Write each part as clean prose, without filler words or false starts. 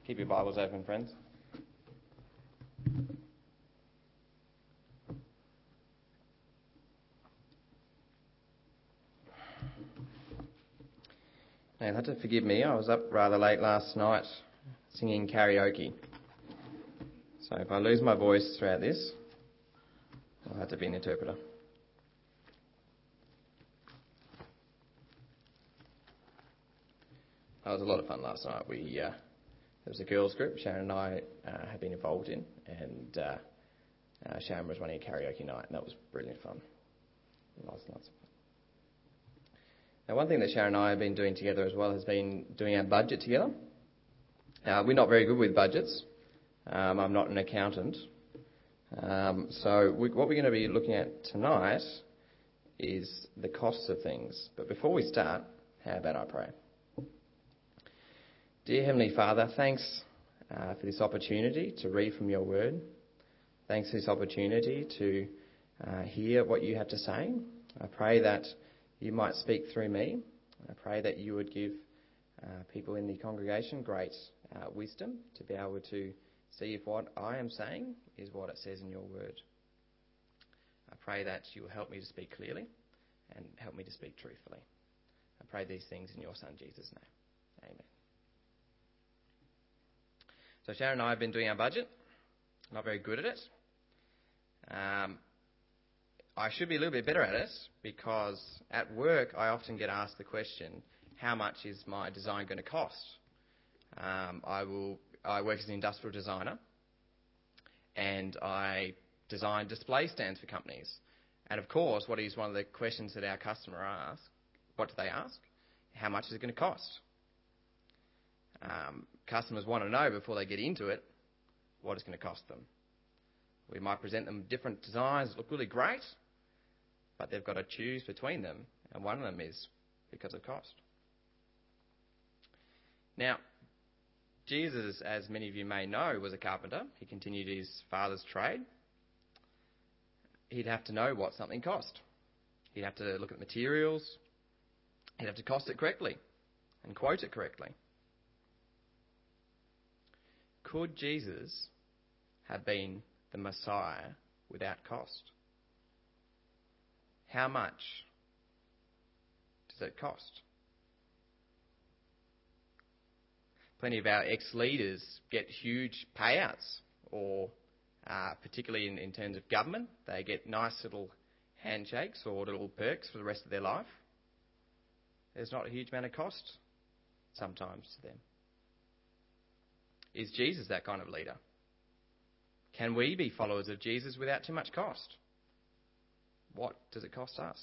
Keep your Bibles open, friends. Now, you'll have to forgive me. I was up rather late last night singing karaoke. So if I lose my voice throughout this, I'll have to be an interpreter. That was a lot of fun last night. There was a girls group Sharon and I have been involved in, and Sharon was running a karaoke night, and that was brilliant fun. Lots of fun. Now, one thing that Sharon and I have been doing together as well has been doing our budget together. We're not very good with budgets. I'm not an accountant. So what we're going to be looking at tonight is the costs of things. But before we start, how about I pray? Dear Heavenly Father, thanks for this opportunity to read from your word. Thanks for this opportunity to hear what you have to say. I pray that you might speak through me. I pray that you would give people in the congregation great wisdom to be able to see if what I am saying is what it says in your word. I pray that you will help me to speak clearly and help me to speak truthfully. I pray these things in your Son, Jesus' name. Amen. So Sharon and I have been doing our budget. Not very good at it. I should be a little bit better at it because at work I often get asked the question, how much is my design going to cost? I work as an industrial designer and I design display stands for companies. And of course, what is one of the questions that our customer asks? What do they ask? How much is it going to cost? Customers want to know before they get into it what it's going to cost them. We might present them different designs that look really great, but they've got to choose between them, and one of them is because of cost. Now, Jesus, as many of you may know, was a carpenter. He continued his father's trade. He'd have to know what something cost. He'd have to look at materials. He'd have to cost it correctly and quote it correctly. Could Jesus have been the Messiah without cost? How much does it cost? Plenty of our ex-leaders get huge payouts, or particularly in terms of government, they get nice little handshakes or little perks for the rest of their life. There's not a huge amount of cost sometimes to them. Is Jesus that kind of leader? Can we be followers of Jesus without too much cost? What does it cost us?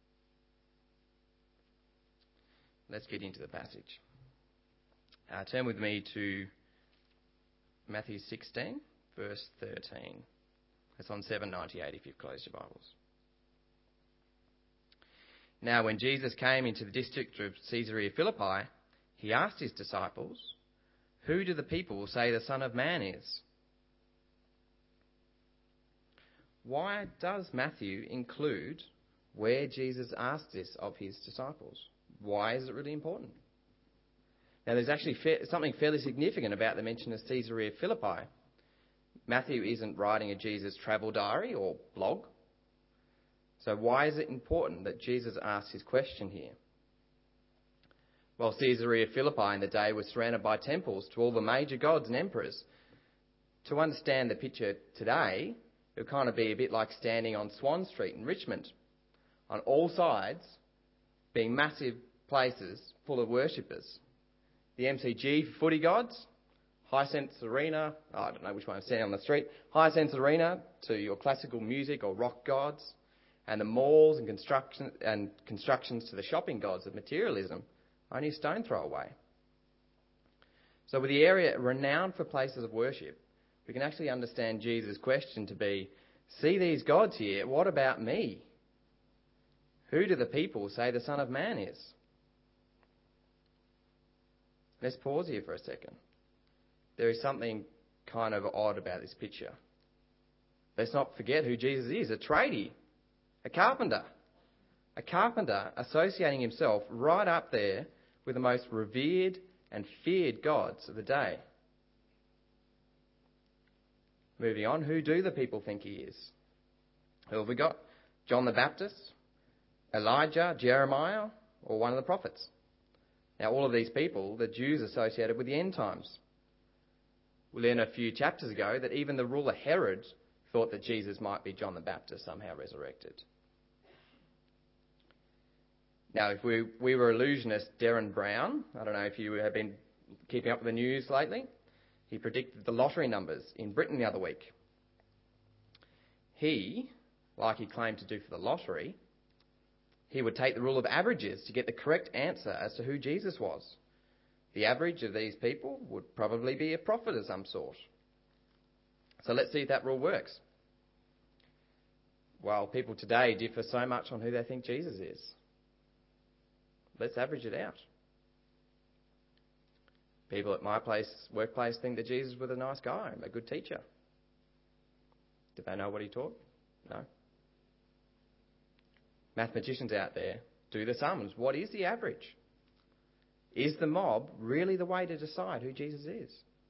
Let's get into the passage. Turn with me to Matthew 16, verse 13. It's on 798 if you've closed your Bibles. Now, when Jesus came into the district of Caesarea Philippi, he asked his disciples, "Who do the people say the Son of Man is?" Why does Matthew include where Jesus asked this of his disciples? Why is it really important? Now, there's actually something fairly significant about the mention of Caesarea Philippi. Matthew isn't writing a Jesus travel diary or blog. So why is it important that Jesus asks his question here? Well, Caesarea Philippi in the day was surrounded by temples to all the major gods and emperors. To understand the picture today, it would kind of be a bit like standing on Swan Street in Richmond, on all sides being massive places full of worshippers. The MCG for footy gods, Hisense Arena, I don't know which one I'm standing on the street, Hisense Arena to your classical music or rock gods, and the malls and constructions to the shopping gods of materialism, only a stone throw away. So with the area renowned for places of worship, we can actually understand Jesus' question to be, see these gods here, what about me? Who do the people say the Son of Man is? Let's pause here for a second. There is something kind of odd about this picture. Let's not forget who Jesus is, a tradie, a carpenter. A carpenter associating himself right up there with the most revered and feared gods of the day. Moving on, who do the people think he is? Who have we got? John the Baptist, Elijah, Jeremiah, or one of the prophets? Now, all of these people, the Jews associated with the end times. We learned a few chapters ago that even the ruler Herod thought that Jesus might be John the Baptist, somehow resurrected. Now, if we were illusionist Darren Brown, I don't know if you have been keeping up with the news lately, he predicted the lottery numbers in Britain the other week. He, like he claimed to do for the lottery, he would take the rule of averages to get the correct answer as to who Jesus was. The average of these people would probably be a prophet of some sort. So let's see if that rule works. Well, people today differ so much on who they think Jesus is. Let's average it out. People at my workplace think that Jesus was a nice guy, a good teacher. Did they know what he taught? No. Mathematicians out there do the sums. What is the average? Is the mob really the way to decide who Jesus is?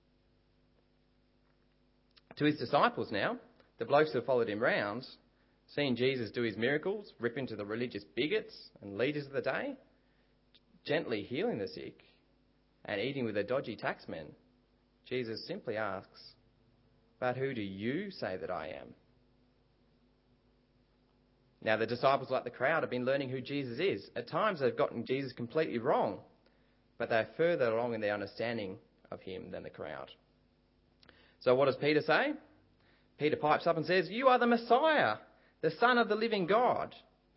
To his disciples now, the blokes who followed him round, seeing Jesus do his miracles, rip into the religious bigots and leaders of the day, gently healing the sick and eating with the dodgy taxmen, Jesus simply asks, "But who do you say that I am?" Now, the disciples, like the crowd, have been learning who Jesus is. At times, they've gotten Jesus completely wrong, but they're further along in their understanding of him than the crowd. So what does Peter say? Peter pipes up and says, "You are the Messiah, the Son of the living God."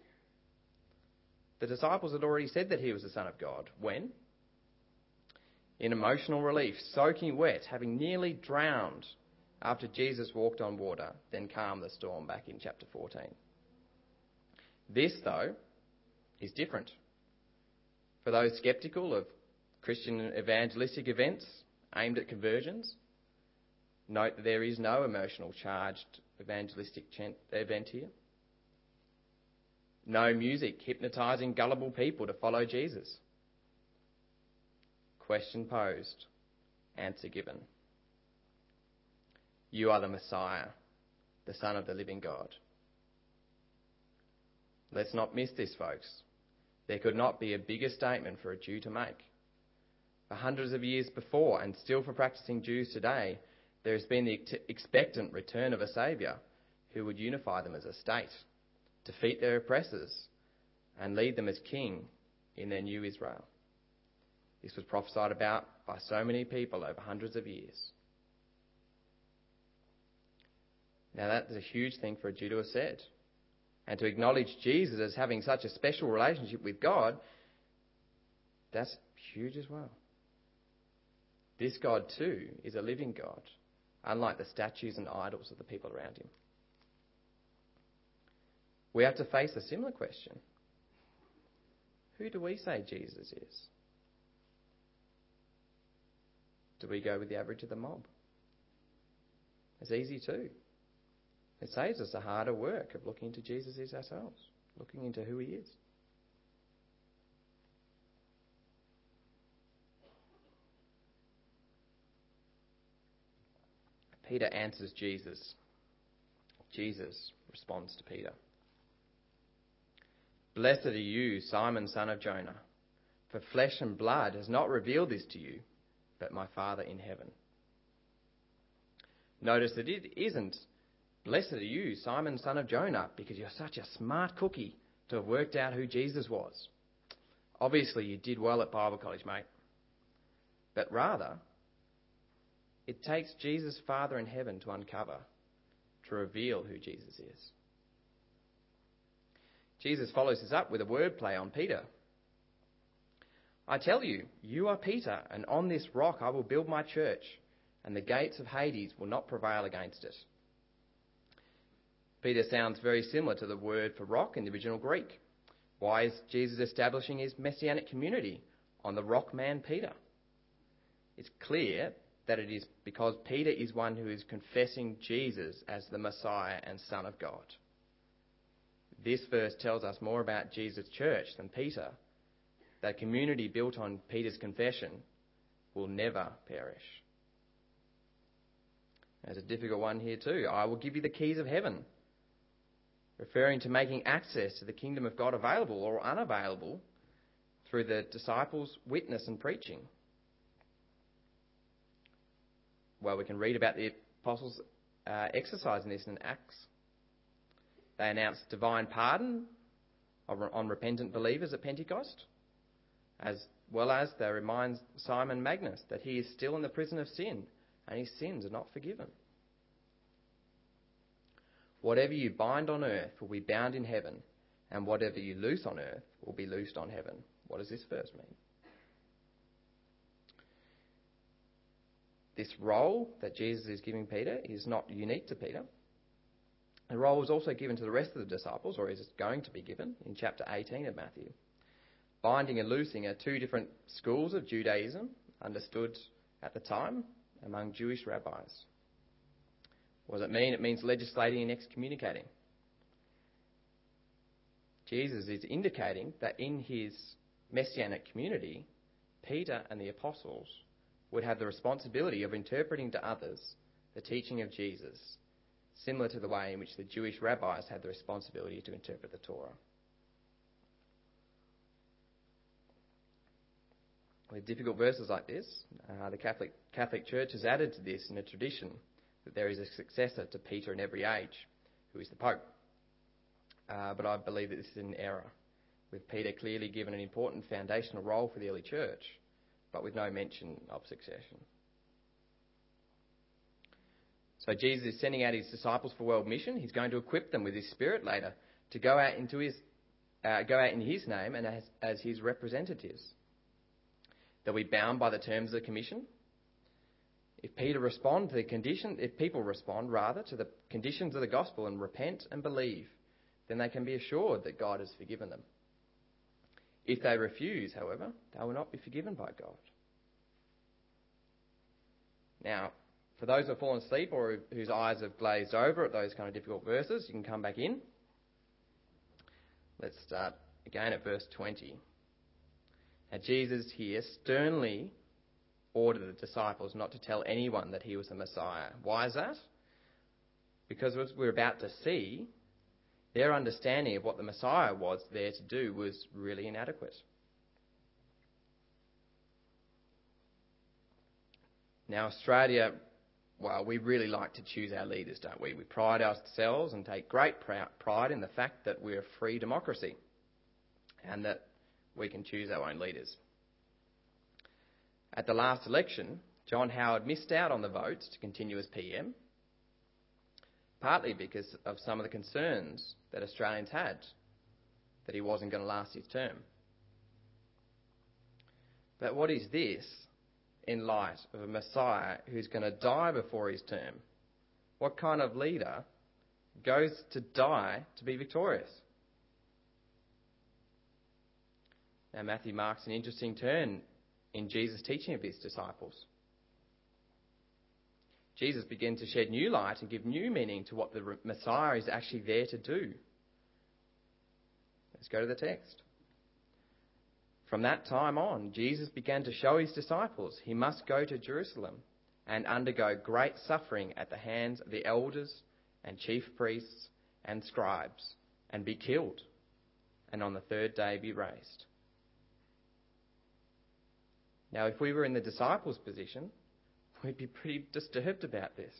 The disciples had already said that he was the Son of God. When? In emotional relief, soaking wet, having nearly drowned after Jesus walked on water, then calmed the storm back in chapter 14. This, though, is different. For those sceptical of Christian evangelistic events aimed at conversions, note that there is no emotional charged evangelistic event here. No music hypnotising gullible people to follow Jesus. Question posed, answer given. You are the Messiah, the Son of the living God. Let's not miss this, folks. There could not be a bigger statement for a Jew to make. For hundreds of years before, and still for practicing Jews today, there has been the expectant return of a Saviour who would unify them as a state, defeat their oppressors, and lead them as king in their new Israel. This was prophesied about by so many people over hundreds of years. Now that is a huge thing for a Jew to have said. And to acknowledge Jesus as having such a special relationship with God, that's huge as well. This God too is a living God, unlike the statues and idols of the people around him. We have to face a similar question. Who do we say Jesus is? Do we go with the average of the mob? It's easy too. It saves us the harder work of looking into Jesus is ourselves, looking into who he is. Peter answers Jesus. Jesus responds to Peter. Blessed are you, Simon, son of Jonah, for flesh and blood has not revealed this to you, but my Father in heaven. Notice that it isn't, blessed are you, Simon, son of Jonah, because you're such a smart cookie to have worked out who Jesus was. Obviously, you did well at Bible college, mate. But rather, it takes Jesus' Father in heaven to uncover, to reveal who Jesus is. Jesus follows this up with a wordplay on Peter. I tell you, you are Peter, and on this rock I will build my church, and the gates of Hades will not prevail against it. Peter sounds very similar to the word for rock in the original Greek. Why is Jesus establishing his messianic community on the rock man Peter? It's clear that it is because Peter is one who is confessing Jesus as the Messiah and Son of God. This verse tells us more about Jesus' church than Peter. That community built on Peter's confession will never perish. There's a difficult one here too. I will give you the keys of heaven, referring to making access to the kingdom of God available or unavailable through the disciples' witness and preaching. Well, we can read about the apostles exercising this in Acts. They announced divine pardon on repentant believers at Pentecost, as well as they remind Simon Magnus that he is still in the prison of sin and his sins are not forgiven. Whatever you bind on earth will be bound in heaven, and whatever you loose on earth will be loosed on heaven. What does this verse mean? This role that Jesus is giving Peter is not unique to Peter. The role was also given to the rest of the disciples, or is going to be given, in chapter 18 of Matthew. Binding and loosing are two different schools of Judaism understood at the time among Jewish rabbis. What does it mean? It means legislating and excommunicating. Jesus is indicating that in his messianic community, Peter and the apostles would have the responsibility of interpreting to others the teaching of Jesus, similar to the way in which the Jewish rabbis had the responsibility to interpret the Torah. With difficult verses like this, the Catholic Church has added to this in a tradition that there is a successor to Peter in every age, who is the Pope. But I believe that this is an error, with Peter clearly given an important foundational role for the early church, but with no mention of succession. So Jesus is sending out his disciples for world mission. He's going to equip them with his Spirit later to go out in his name and as his representatives. They'll be bound by the terms of the commission. If people respond to the conditions of the gospel and repent and believe, then they can be assured that God has forgiven them. If they refuse, however, they will not be forgiven by God. Now, for those who have fallen asleep or whose eyes have glazed over at those kind of difficult verses, you can come back in. Let's start again at verse 20. Now, Jesus here sternly ordered the disciples not to tell anyone that he was the Messiah. Why is that? Because as we're about to see, their understanding of what the Messiah was there to do was really inadequate. Now, Australia, well, we really like to choose our leaders, don't we? We pride ourselves and take great pride in the fact that we're a free democracy and that we can choose our own leaders. At the last election, John Howard missed out on the votes to continue as PM, partly because of some of the concerns that Australians had that he wasn't going to last his term. But what is this in light of a Messiah who's going to die before his term? What kind of leader goes to die to be victorious? Now, Matthew marks an interesting turn in Jesus' teaching of his disciples. Jesus began to shed new light and give new meaning to what the Messiah is actually there to do. Let's go to the text. From that time on, Jesus began to show his disciples he must go to Jerusalem and undergo great suffering at the hands of the elders and chief priests and scribes, and be killed, and on the third day be raised. Now, if we were in the disciples' position, we'd be pretty disturbed about this.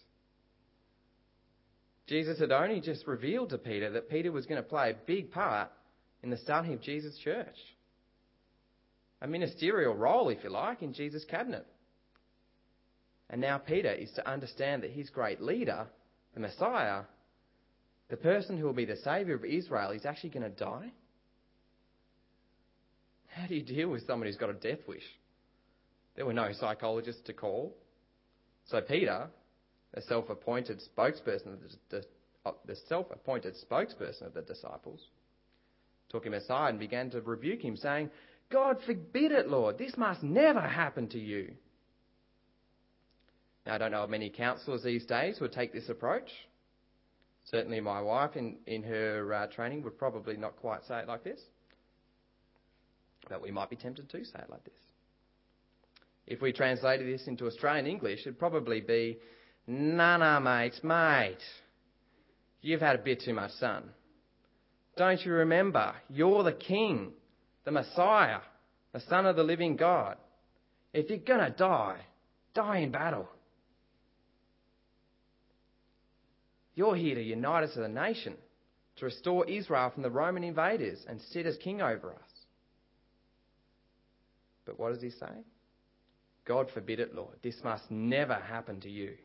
Jesus had only just revealed to Peter that Peter was going to play a big part in the starting of Jesus' church. A ministerial role, if you like, in Jesus' cabinet. And now Peter is to understand that his great leader, the Messiah, the person who will be the saviour of Israel, is actually going to die. How do you deal with someone who's got a death wish? There were no psychologists to call. So Peter, the self-appointed spokesperson of the disciples, took him aside and began to rebuke him, saying, "God forbid it, Lord. This must never happen to you." Now, I don't know of many counsellors these days who would take this approach. Certainly my wife in her training would probably not quite say it like this. But we might be tempted to say it like this. If we translated this into Australian English, it'd probably be, Nah, mate. You've had a bit too much sun. Don't you remember? You're the King, the Messiah, the Son of the living God. If you're going to die, die in battle. You're here to unite us as a nation, to restore Israel from the Roman invaders and sit as king over us. But what does he say? God forbid it, Lord. This must never happen to you.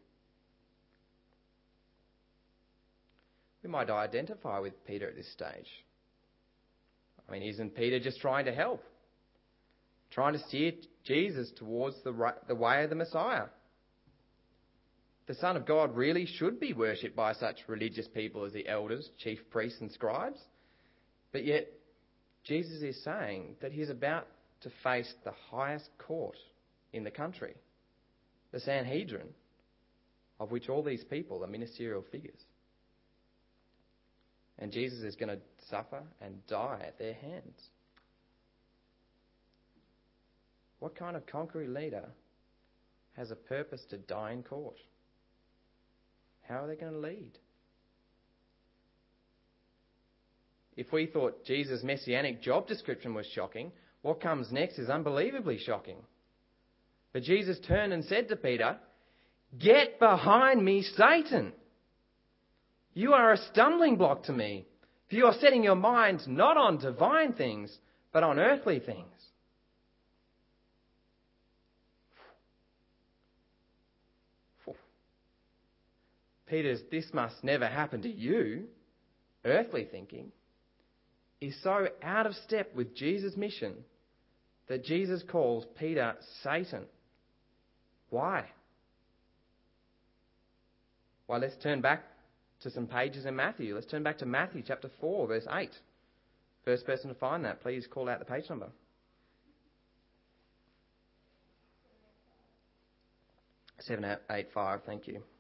We might identify with Peter at this stage. I mean, isn't Peter just trying to help? Trying to steer Jesus towards the way of the Messiah? The Son of God really should be worshipped by such religious people as the elders, chief priests and scribes. But yet, Jesus is saying that he's about to face the highest court in the country, the Sanhedrin, of which all these people are ministerial figures. And Jesus is going to suffer and die at their hands. What kind of conquering leader has a purpose to die in court? How are they going to lead? If we thought Jesus' messianic job description was shocking, what comes next is unbelievably shocking. But Jesus turned and said to Peter, "Get behind me, Satan! You are a stumbling block to me, for you are setting your mind not on divine things, but on earthly things." Peter's "this must never happen to you," earthly thinking, is so out of step with Jesus' mission that Jesus calls Peter Satan. Why? Well, let's turn back to some pages in Matthew. Let's turn back to Matthew chapter 4, verse 8. First person to find that, please call out the page number. 785, thank you.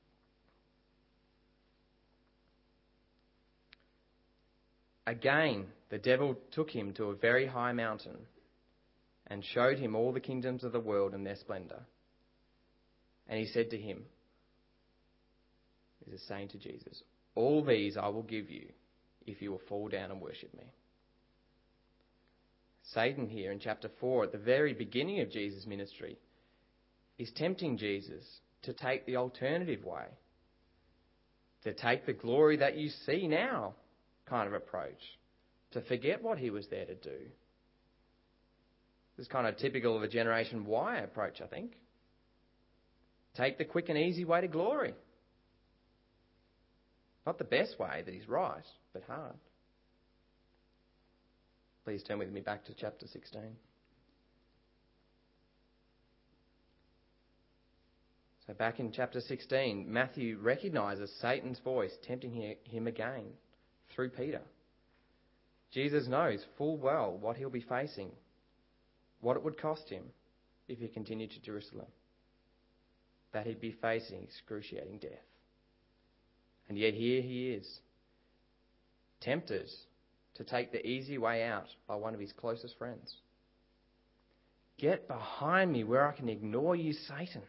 Again, the devil took him to a very high mountain and showed him all the kingdoms of the world and their splendour. And he said to him, this is saying to Jesus, "All these I will give you if you will fall down and worship me." Satan here in chapter 4, at the very beginning of Jesus' ministry, is tempting Jesus to take the alternative way, to take the glory that you see now kind of approach, to forget what he was there to do. This is kind of typical of a Generation Y approach, I think. Take the quick and easy way to glory. Not the best way that is right, but hard. Please turn with me back to chapter 16. So back in chapter 16, Matthew recognises Satan's voice tempting him again through Peter. Jesus knows full well what he'll be facing, what it would cost him if he continued to Jerusalem, that he'd be facing excruciating death. And yet here he is, tempted to take the easy way out by one of his closest friends. "Get behind me where I can ignore you, Satan."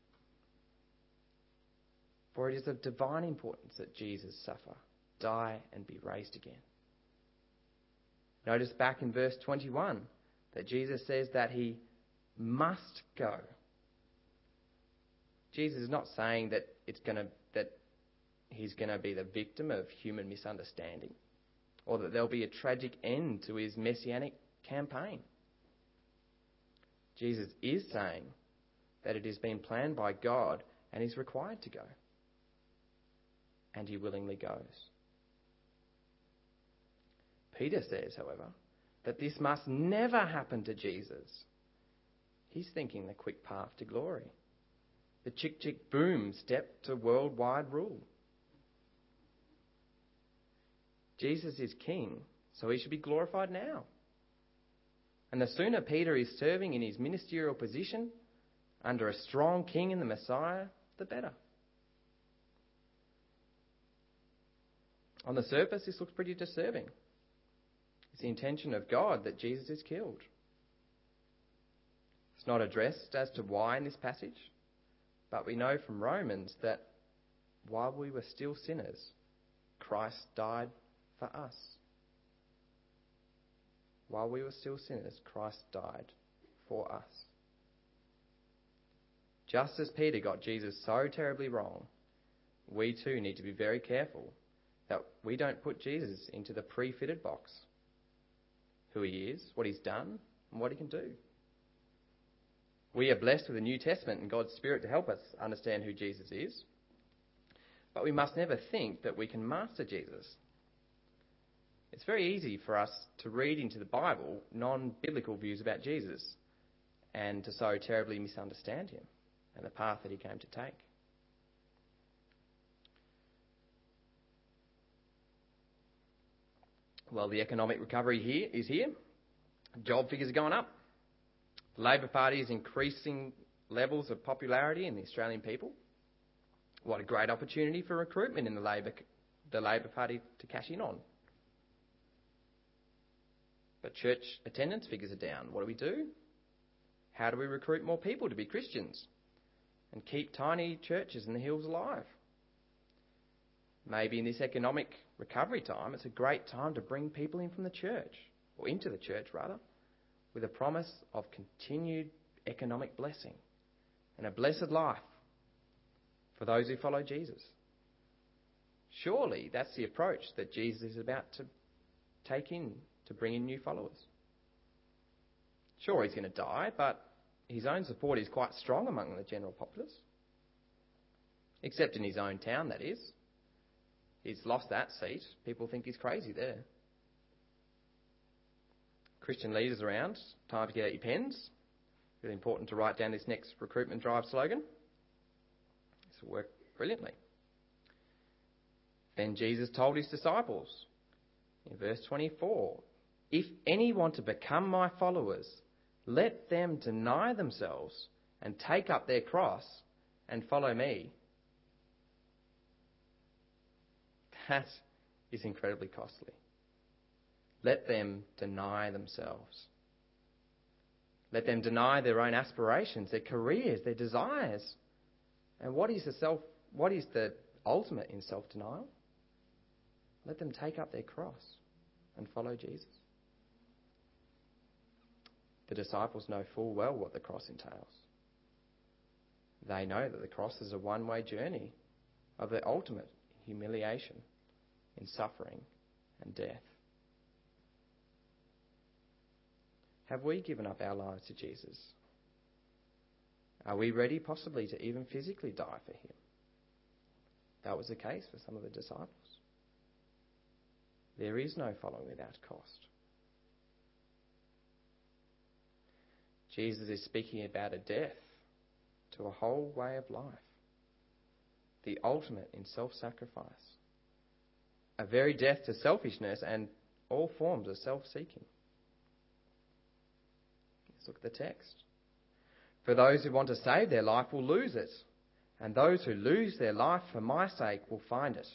For it is of divine importance that Jesus suffer, die and be raised again. Notice back in verse 21 that Jesus says that he must go. Jesus is not saying that he's going to be the victim of human misunderstanding, or that there'll be a tragic end to his messianic campaign. Jesus is saying that it has been planned by God and he's required to go. And he willingly goes. Peter says, however, that this must never happen to Jesus. He's thinking the quick path to glory, the chick-chick-boom step to worldwide rule. Jesus is king, so he should be glorified now. And the sooner Peter is serving in his ministerial position under a strong king in the Messiah, the better. On the surface, this looks pretty disturbing. It's the intention of God that Jesus is killed. It's not addressed as to why in this passage, But we know from Romans that while we were still sinners, Christ died for us. While we were still sinners, Christ died for us. Just as Peter got Jesus so terribly wrong, we too need to be very careful that we don't put Jesus into the pre-fitted box. Who he is, what he's done, and what he can do. We are blessed with the New Testament and God's Spirit to help us understand who Jesus is. But we must never think that we can master Jesus. It's very easy for us to read into the Bible non-biblical views about Jesus and to so terribly misunderstand him and the path that he came to take. Well, the economic recovery is here. Job figures are going up. The Labor Party is increasing levels of popularity in the Australian people. What a great opportunity for recruitment in the Labor Party to cash in on. But church attendance figures are down. What do? How do we recruit more people to be Christians and keep tiny churches in the hills alive? Maybe in this economic recovery time, it's a great time to bring people in from the church, or into the church rather, with a promise of continued economic blessing and a blessed life for those who follow Jesus. Surely that's the approach that Jesus is about to take in to bring in new followers. Sure, he's going to die, but his own support is quite strong among the general populace. Except in his own town, that is. He's lost that seat. People think he's crazy there. Christian leaders around, time to get out your pens. Really important to write down this next recruitment drive slogan. This will work brilliantly. Then Jesus told his disciples in verse 24, "If any want to become my followers, let them deny themselves and take up their cross and follow me." That is incredibly costly. Let them deny themselves. Let them deny their own aspirations, their careers, their desires. And what is the ultimate in self-denial? Let them take up their cross and follow Jesus. The disciples know full well what the cross entails. They know that the cross is a one-way journey of the ultimate humiliation in suffering and death. Have we given up our lives to Jesus? Are we ready possibly to even physically die for him? That was the case for some of the disciples. There is no following without cost. Jesus is speaking about a death to a whole way of life, the ultimate in self-sacrifice, a very death to selfishness and all forms of self-seeking. Let's look at the text. For those who want to save their life will lose it, and those who lose their life for my sake will find it.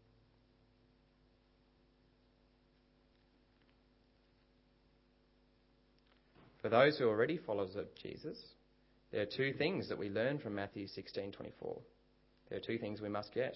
For those who are already followers of Jesus, there are two things that we learn from Matthew 16:24. There are two things we must get.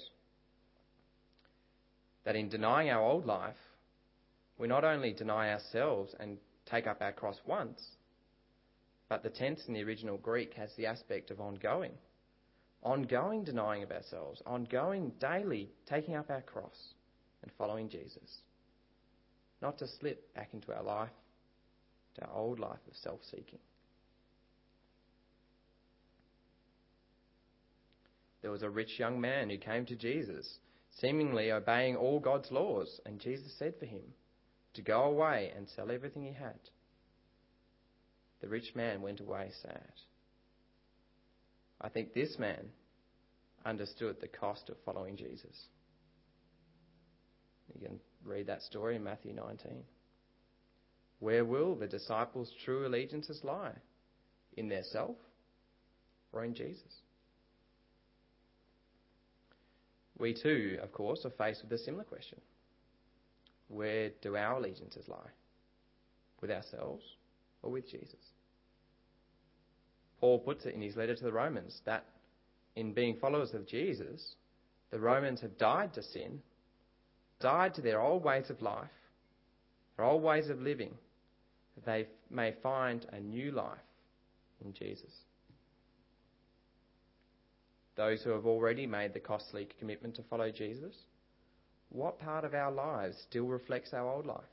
That in denying our old life, we not only deny ourselves and take up our cross once, but the tense in the original Greek has the aspect of ongoing. Ongoing denying of ourselves, ongoing daily taking up our cross and following Jesus. Not to slip back into our life, to our old life of self-seeking. There was a rich young man who came to Jesus, seemingly obeying all God's laws, and Jesus said for him to go away and sell everything he had. The rich man went away sad. I think this man understood the cost of following Jesus. You can read that story in Matthew 19. Where will the disciples' true allegiances lie? In their self or in Jesus? We too, of course, are faced with a similar question. Where do our allegiances lie? With ourselves or with Jesus? Paul puts it in his letter to the Romans that in being followers of Jesus, the Romans have died to sin, died to their old ways of life, their old ways of living, that they may find a new life in Jesus. Those who have already made the costly commitment to follow Jesus, what part of our lives still reflects our old life?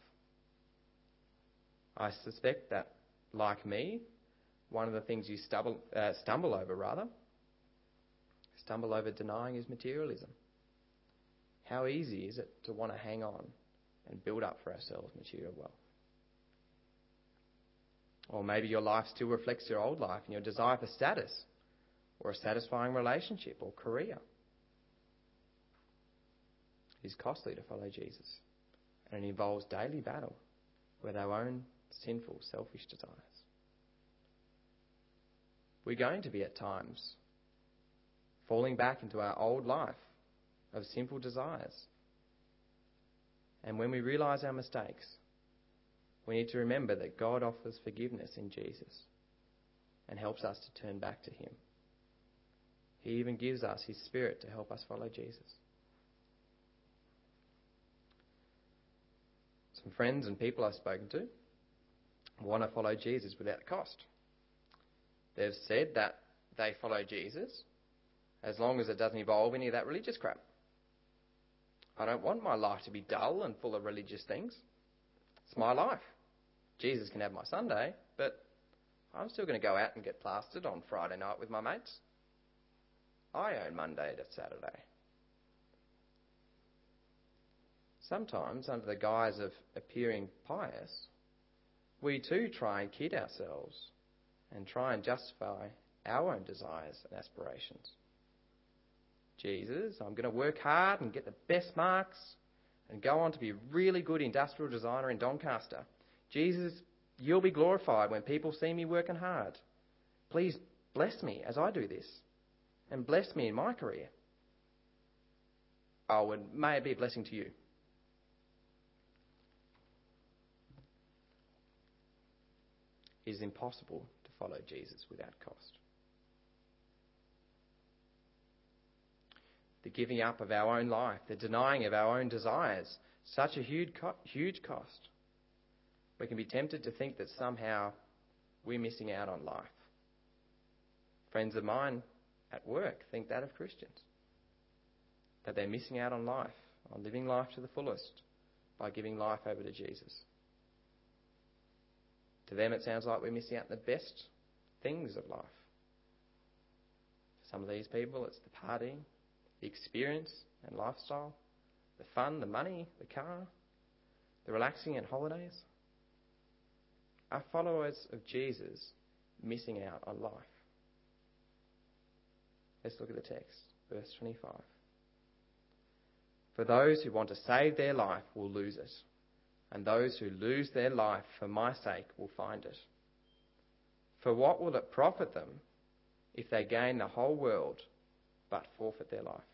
I suspect that, like me, one of the things you stumble over denying is materialism. How easy is it to want to hang on and build up for ourselves material wealth? Or maybe your life still reflects your old life and your desire for status or a satisfying relationship or career. It is costly to follow Jesus, and it involves daily battle with our own sinful, selfish desires. We're going to be at times falling back into our old life of sinful desires. And when we realise our mistakes, we need to remember that God offers forgiveness in Jesus and helps us to turn back to him. He even gives us his Spirit to help us follow Jesus. Some friends and people I've spoken to want to follow Jesus without cost. They've said that they follow Jesus as long as it doesn't involve any of that religious crap. I don't want my life to be dull and full of religious things. It's my life. Jesus can have my Sunday, but I'm still going to go out and get plastered on Friday night with my mates. I own Monday to Saturday. Sometimes, under the guise of appearing pious, we too try and kid ourselves and try and justify our own desires and aspirations. Jesus, I'm going to work hard and get the best marks and go on to be a really good industrial designer in Doncaster. Jesus, you'll be glorified when people see me working hard. Please bless me as I do this and bless me in my career. Oh, and may it be a blessing to you. It is impossible to follow Jesus without cost. The giving up of our own life, the denying of our own desires, such a huge cost. We can be tempted to think that somehow we're missing out on life. Friends of mine at work think that of Christians, that they're missing out on life, on living life to the fullest by giving life over to Jesus. To them, it sounds like we're missing out on the best things of life. For some of these people, it's the partying, the experience and lifestyle, the fun, the money, the car, the relaxing and holidays. Are followers of Jesus missing out on life? Let's look at the text, verse 25. For those who want to save their life will lose it, and those who lose their life for my sake will find it. For what will it profit them if they gain the whole world but forfeit their life?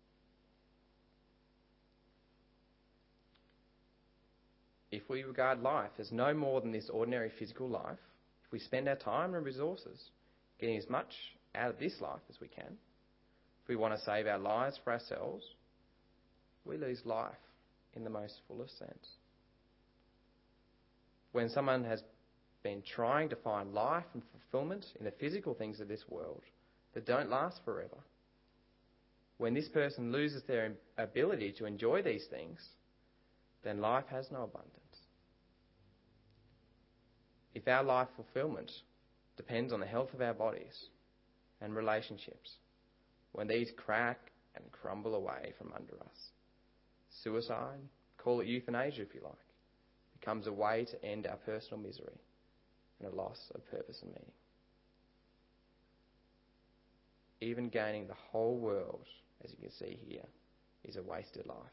If we regard life as no more than this ordinary physical life, if we spend our time and resources getting as much out of this life as we can, if we want to save our lives for ourselves, we lose life in the most fullest sense. When someone has been trying to find life and fulfillment in the physical things of this world that don't last forever, when this person loses their ability to enjoy these things, then life has no abundance. If our life fulfillment depends on the health of our bodies and relationships, when these crack and crumble away from under us, suicide, call it euthanasia if you like, becomes a way to end our personal misery and a loss of purpose and meaning. Even gaining the whole world, as you can see here, is a wasted life.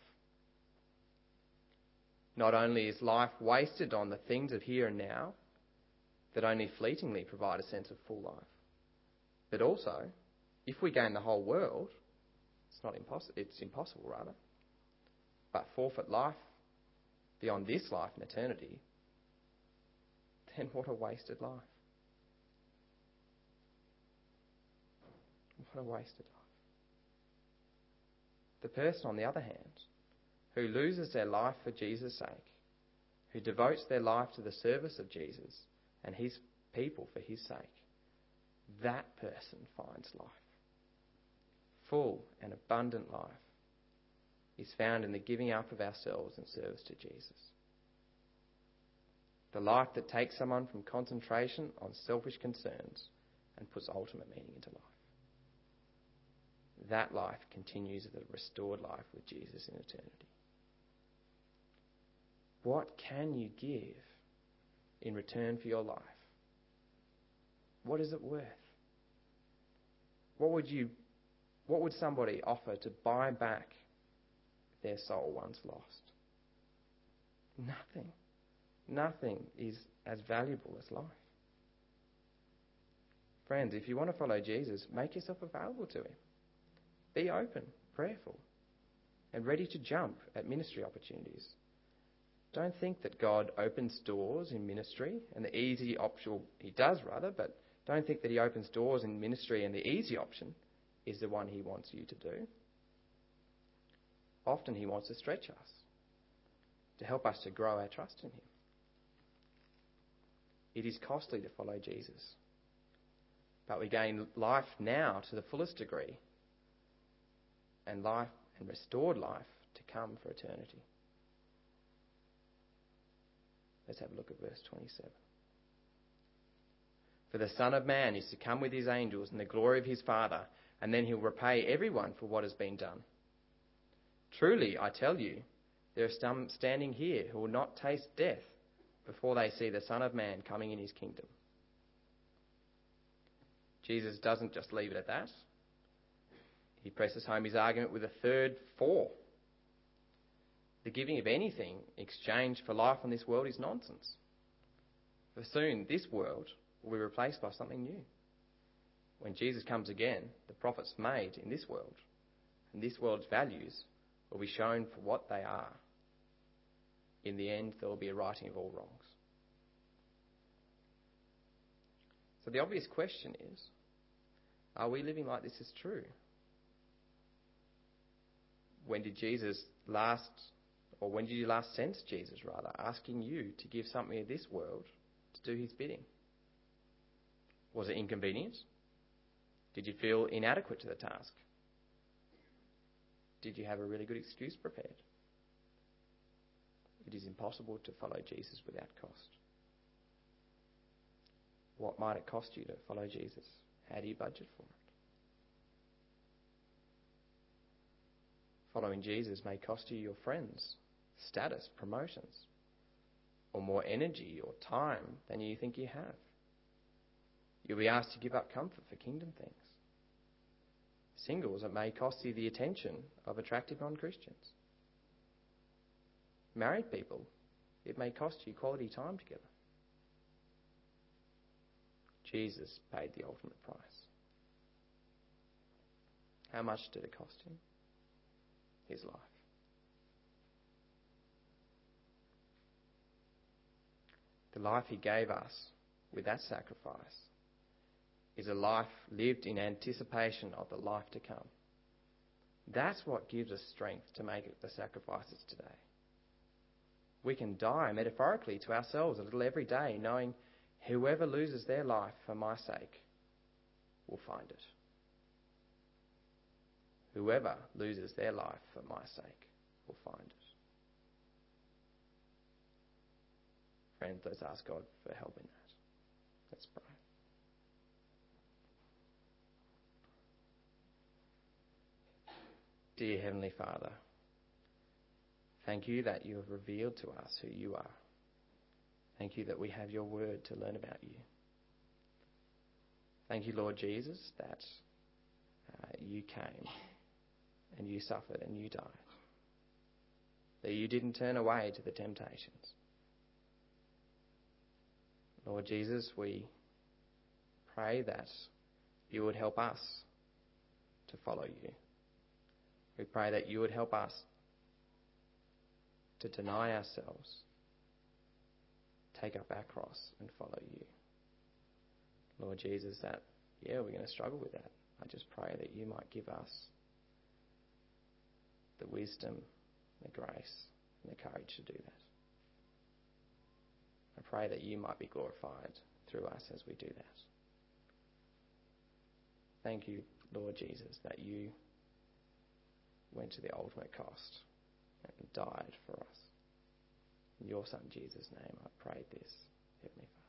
Not only is life wasted on the things of here and now that only fleetingly provide a sense of full life, but also, if we gain the whole world, it's impossible rather, but forfeit life beyond this life and eternity, then what a wasted life. What a wasted life. The person, on the other hand, who loses their life for Jesus' sake, who devotes their life to the service of Jesus and his people for his sake, that person finds life. Full and abundant life is found in the giving up of ourselves in service to Jesus. The life that takes someone from concentration on selfish concerns and puts ultimate meaning into life. That life continues as a restored life with Jesus in eternity. What can you give in return for your life? What is it worth? What would somebody offer to buy back their soul once lost? Nothing. Nothing is as valuable as life. Friends, if you want to follow Jesus, make yourself available to him. Be open, prayerful, and ready to jump at ministry opportunities. Don't think that God opens doors in ministry and the easy option, he does rather, but don't think that he opens doors in ministry and the easy option is the one he wants you to do. Often he wants to stretch us, to help us to grow our trust in him. It is costly to follow Jesus, but we gain life now to the fullest degree, and life and restored life to come for eternity. Let's have a look at verse 27. For the Son of Man is to come with his angels in the glory of his Father, and then he'll repay everyone for what has been done. Truly, I tell you, there are some standing here who will not taste death before they see the Son of Man coming in his kingdom. Jesus doesn't just leave it at that. He presses home his argument with a third for. The giving of anything in exchange for life on this world is nonsense. For soon, this world will be replaced by something new. When Jesus comes again, the profits made in this world and this world's values will be shown for what they are. In the end, there will be a righting of all wrongs. So the obvious question is, are we living like this is true? When did you last sense Jesus, asking you to give something of this world to do his bidding? Was it inconvenient? Did you feel inadequate to the task? Did you have a really good excuse prepared? It is impossible to follow Jesus without cost. What might it cost you to follow Jesus? How do you budget for it? Following Jesus may cost you your friends, status, promotions, or more energy or time than you think you have. You'll be asked to give up comfort for kingdom things. Singles, it may cost you the attention of attractive non-Christians. Married people, it may cost you quality time together. Jesus paid the ultimate price. How much did it cost him? His life. The life he gave us with that sacrifice is a life lived in anticipation of the life to come. That's what gives us strength to make the sacrifices today. We can die metaphorically to ourselves a little every day, knowing whoever loses their life for my sake will find it. Whoever loses their life for my sake will find it. Friends, let's ask God for help in that. Let's pray. Dear Heavenly Father, thank you that you have revealed to us who you are. Thank you that we have your word to learn about you. Thank you, Lord Jesus, that you came and you suffered and you died. That you didn't turn away to the temptations. Lord Jesus, we pray that you would help us to follow you. We pray that you would help us to deny ourselves, take up our cross and follow you. Lord Jesus, we're going to struggle with that. I just pray that you might give us the wisdom, the grace, and the courage to do that. I pray that you might be glorified through us as we do that. Thank you, Lord Jesus, that you went to the ultimate cost and died for us. In your Son Jesus' name I prayed this, Heavenly Father.